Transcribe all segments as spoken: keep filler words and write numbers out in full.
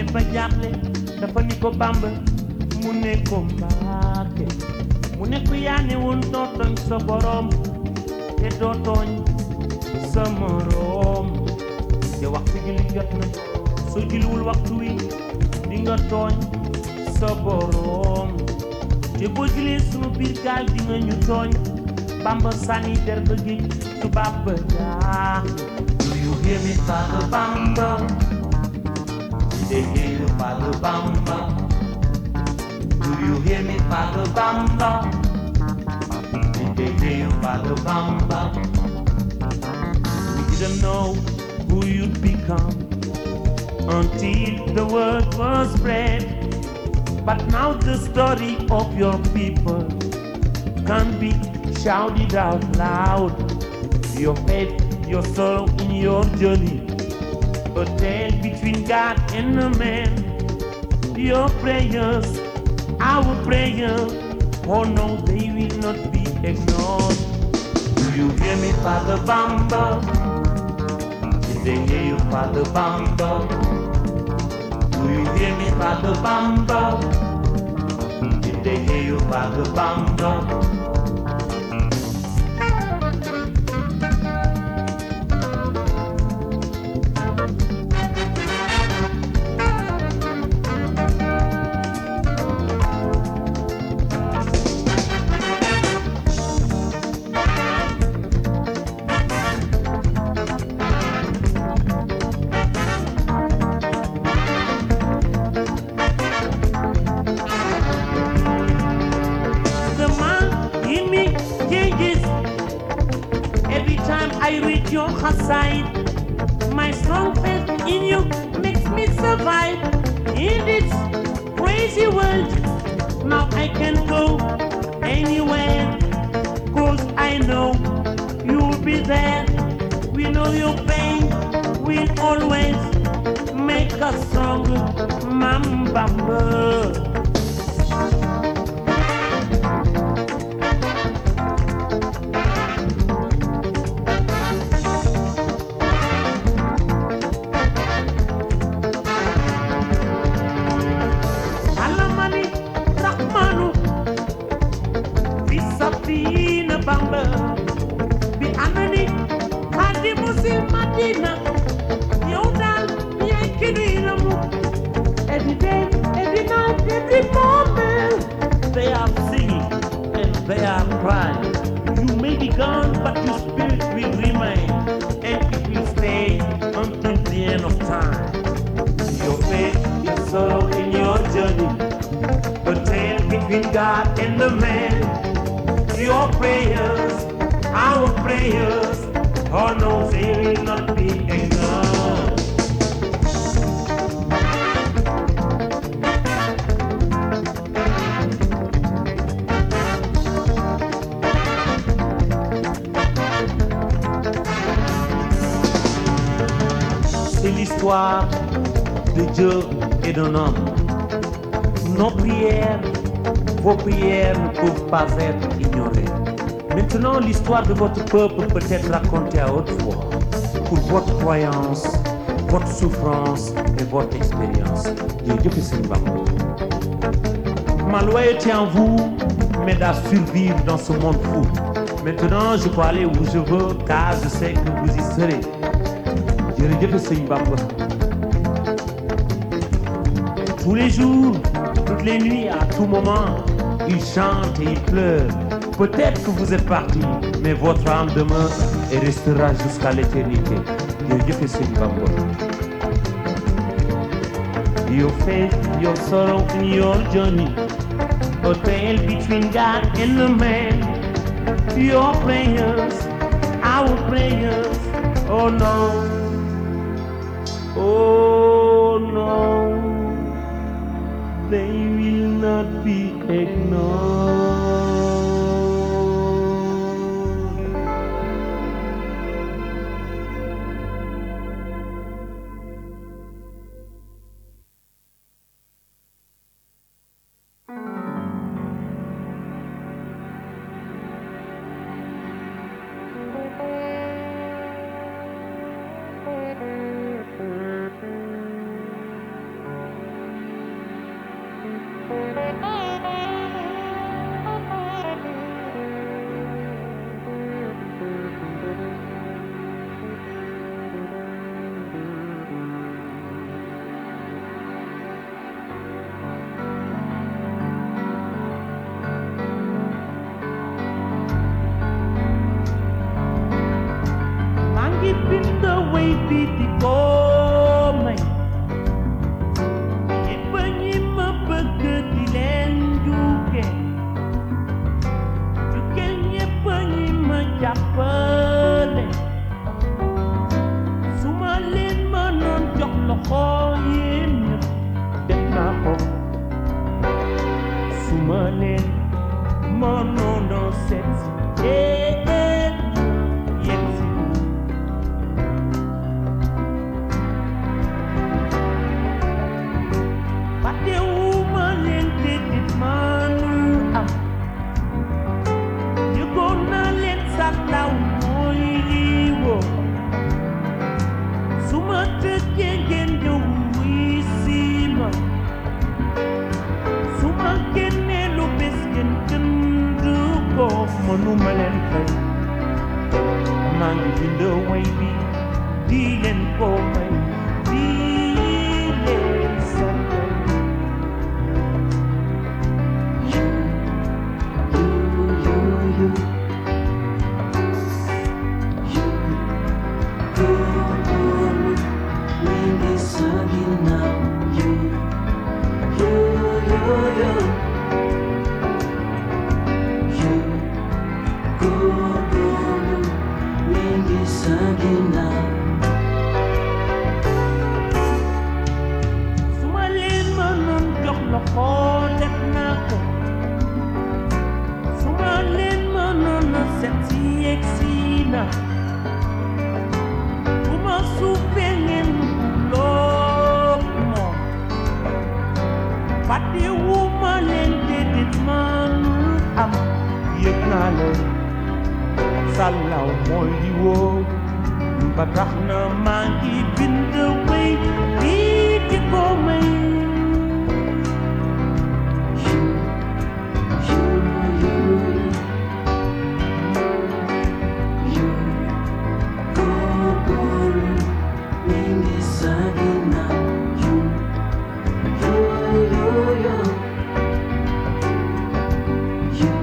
demee ba jaaxle dafa ni ko Bamba mu ne ko Mbàkke mu ne ko yaa ne woon doo tooñ sa borom te doo tooñ sa moroom te waxtu julli jot na soo julliwul waxtu wi di nga tooñ sa borom te boo jullee sunu biir gaal di nga ñu tooñ Bamba sànni der ba géej tubaab ba jaax. Do you hear me, Father Bamba? Did they hear you, Father Bamba? Do you hear me, Father Bamba? Did they hear you, Father Bamba? We didn't know who you'd become until the word was spread. But now the story of your people can be shouted out loud. Your faith, your sorrow in your journey, a tale between God and a man. Your prayers, our prayers, oh no, they will not be ignored. Do you hear me, Father Bamba? Did they hear you, Father Bamba? Do you hear me, Father Bamba? Did they hear you, Father Bamba? Your side, my strong faith in you makes me survive in this crazy world. Now I can go anywhere, cause I know you'll be there. We know your pain will always make us stronger, Mamba. Every day, every night, every moment, they are singing and they are crying. You may be gone, but your spirit will remain, and it will stay until the end of time. Your faith, your sorrow in your journey, the tale between God and the man. Your prayers, our prayers, oh no, they will not be ignored. C'est l'histoire de Dieu et d'un homme. Nos prières, vos prières ne peuvent pas être ignorées. Maintenant, l'histoire de votre peuple peut être racontée à haute voix pour votre croyance, votre souffrance et votre expérience. Ma loyauté en vous m'aide à survivre dans ce monde fou. Maintenant, je peux aller où je veux car je sais que vous y serez. Tous les jours, toutes les nuits, à tout moment, ils chantent et ils pleurent. Peut-être que vous êtes parti, mais votre âme demeure et restera jusqu'à l'éternité. Your faith, your sorrow in your journey, a tale between God and the man. Your prayers, our prayers, oh no. Oh no, they will not be ignored. bi di ko may ñépp ñi ma bëgg di leen jukke jukke ñépp ñi ma jàppale su ma leen mënoon jox loxo yéen ñépp def naa ko su ma leen mënoon a seet eh eh yegg si fàttewuma leen déedéet manul am yëgoon naa leen sàllaw mooy lii woo su ma tëggee ngeen ñëw wuy si ma su ma génnee lu bés ngeen jënd ko mënuma leen fay maa ngi bind way bi di leen ko may di leen sant you you you you góorgóorlu mi ngi sa ginnaaw you you you you you góorgóorlu mi ngi sa ginnaaw su ma leen mënoon jox loxo def naa ko su ma leen mënoon a seet si yegg si na bu ma suufee ngeen buloo moom fàttewuma leen déedéet manul am yëg naa leen sàllaw mooy li woo ba tax na maa ngi bind way bii di ko may you you you you góorgóorlu mi ngi sa ginnaaw you you you you you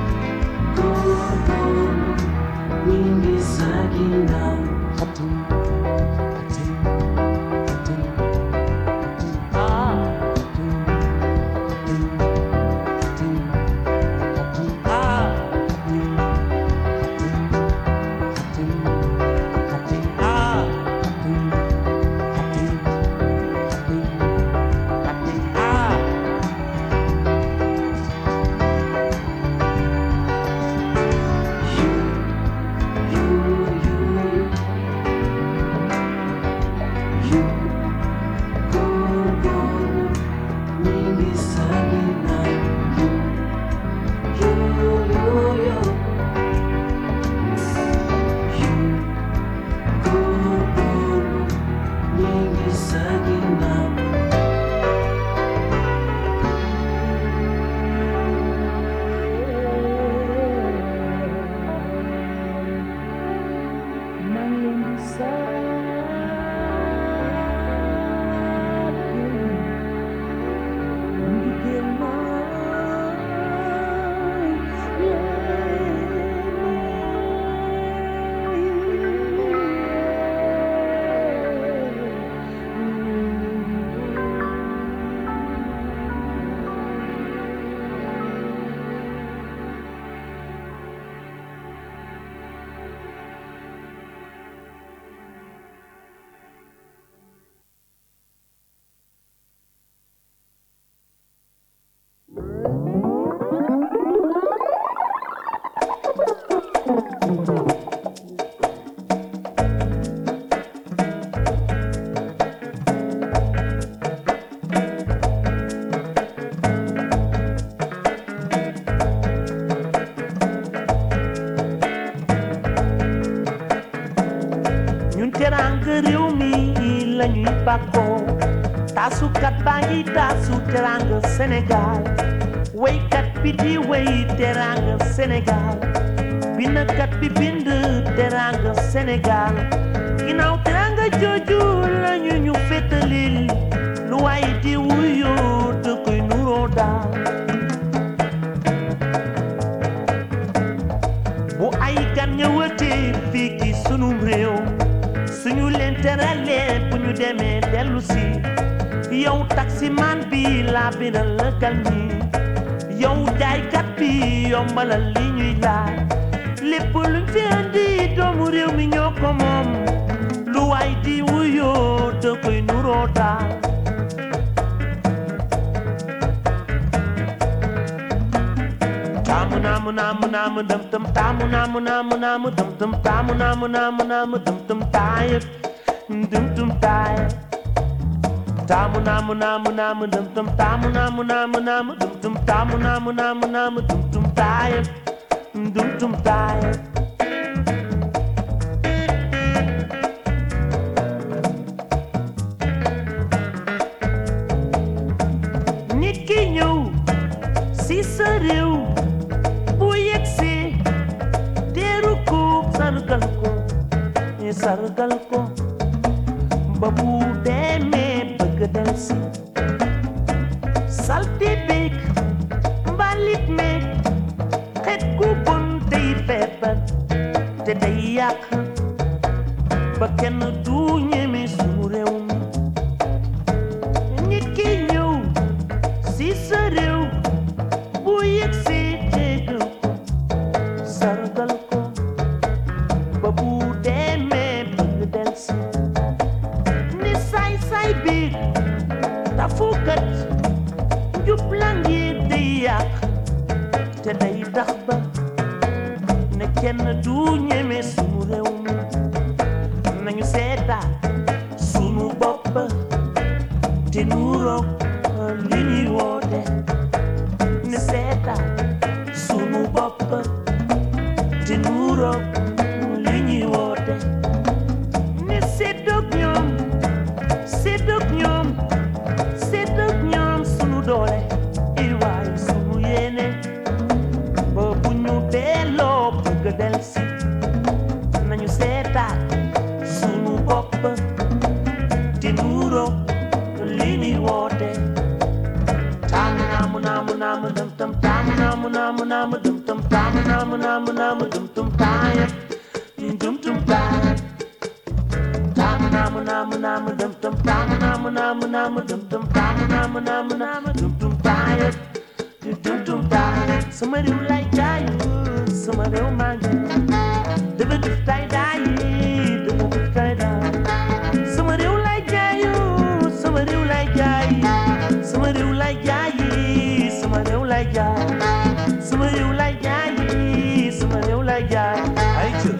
góorgóorlu mi ngi sa ginnaaw Hatim, hatim, hatim, ah, hatim, hatim, hatim, ah, hatim, hatim, hatim, ah, hatim, hatim, hatim, hatim, ah. You, you, you, you, góorgóorlu mi ngi sa ginnaaw you, you, you, you, you, góorgóorlu mi ngi sa ginnaaw maa ngi leen di ñun teranga réew mi lañuy bàkkoo taasukat baa ngi taasu teranga Sénégal waykat bi di way teranga Sénégal bindkat bi bind teranga Sénégal ginnaaw teranga jooju lañu ñu fétalil lu waay di wuyoo te koy nuroo daal bu ay gan ñëwatee fii ci sunum réew suñu leen teralee bu ñu demee dellu si yow taximan bi laa biral la gal ñi yow jaaykat bi yombalal li ñuy laaj lépp luñ fi andi doomu réew mi ñoo ko moom lu waay di wuyoo da koy nuroo daal taamu naamu naamu naamu dam tam taamu naamu naamu naamu dam tam taamu naamu naamu naamu dam tam taayet dum tum taayet taamu naamu naamu naamu dam tam taamu naamu naamu naamu dum tum taamu naamu naamu naamu dum tum taayet dum tum taayet nit ki ñëw si sa réew bu yegsi teeru ko sargal ko sargal ko ba bu demee bëgg del si salti beek mbalit meek xet gu bon day feebar te day yàq ba kenn du ñeme suñu réew mi nit ki ñëw si sa réew bu yegsi teeru ko sargal ko ba bu demee bëgg del si say biir tafukat njublan yi day yàq te day tax ba ne kenn du ñeme sunu réew mi nañu seetaat sunu bopp te nuroog li ñuy woote ne seetaat sunu bopp te nuroog li ñuy woote ne seetoog ñoom seetoog ñoom seetoog ñoom sunu doole i waay sunu yéene ba bu ñu delloo bëgg del si nañu seetaat sunu bopp te nuuroo li ni woote taamu naamu naamu naamu dum tum taamu naamu naamu naamu dum tum taamu naamu naamu naamu dum tum taayam dum tum taayam taamu naamu naamu naamu dum tum taamu naamu naamu naamu dum tum taamu naamu naamu naamu dum tum taayam dum tum taayam sama réew lay jaayu sama réew maa ngi dafa def tay daay dafa def tay daay sama réew lay jaayu sama réew lay jaay sama réew lay jaay sama réew lay jaay sama réew lay jaay sama réew lay jaay ay ci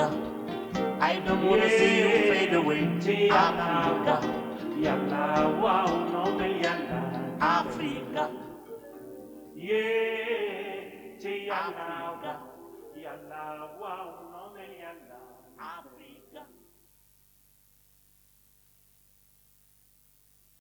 I don't wanna see you fade away. Africa, Yalla, wow, no me yalla. Africa, Yeah, yalla, yalla, wow, no me yalla.